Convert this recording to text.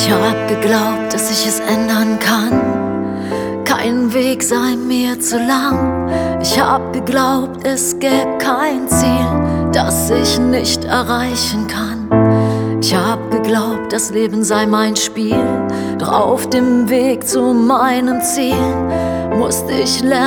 Ich hab geglaubt, dass ich es ändern kann. Kein Weg sei mir zu lang. Ich hab geglaubt, es gäbe kein Ziel, das ich nicht erreichen kann. Ich hab geglaubt, das Leben sei mein Spiel. Doch auf dem Weg zu meinem Ziel musste ich lernen,